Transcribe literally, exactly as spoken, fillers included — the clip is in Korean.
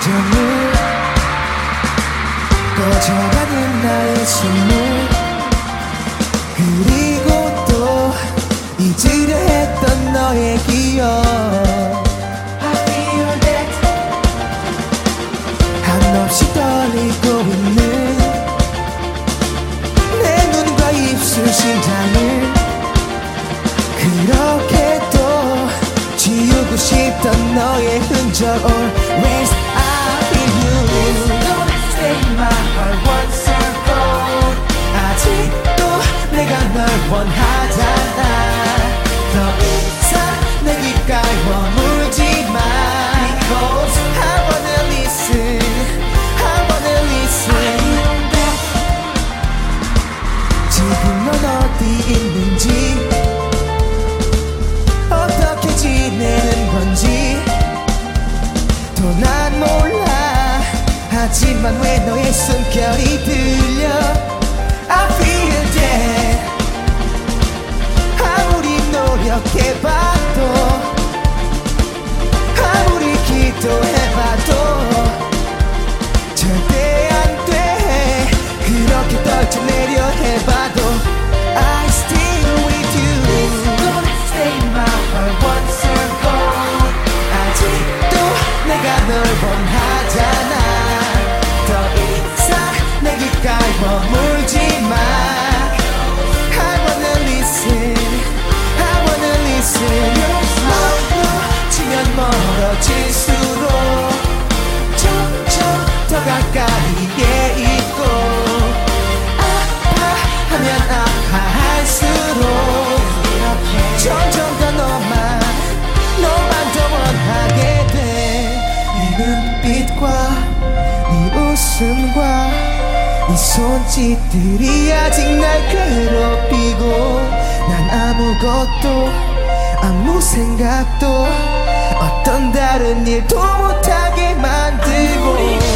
감정을 꺼져가는 나의 숨을 그리고 또 잊으려 했던 너의 기억 I feel that 한없이 떨리고 있는 내 눈과 입술 심장을 그렇게 또 지우고 싶던 너의 흔적 Always I feel you Don't stay in my heart once you're gone 아직도 내가 널 원하잖아 더 이상 내 귓가에 머물지 마 Because I wanna listen I wanna listen 지금 넌 어디 있는지 어떻게 지내는 건지 또 난 몰라 하지만 왜 너의 숨결이 들려 I feel that 아무리 노력해봐도 아무리 기도해봐도 절대 안돼 그렇게 떨쳐내려 해봐도 I still with you Don't stay in my heart once you're gone 아직도 내가 널 원하잖아 더 이상 내 귓가에 머물지 마 I wanna listen I wanna listen 멀어지면 멀어질수록 점점 더 가까이에 있고 아파하면 아파할수록 점점 더 너만 너만 더 원하게 돼네 눈빛과 네 웃음과 네 손짓들이 아직 날 괴롭히고 난 아무것도 아무 생각도 어떤 다른 일도 못하게 만들고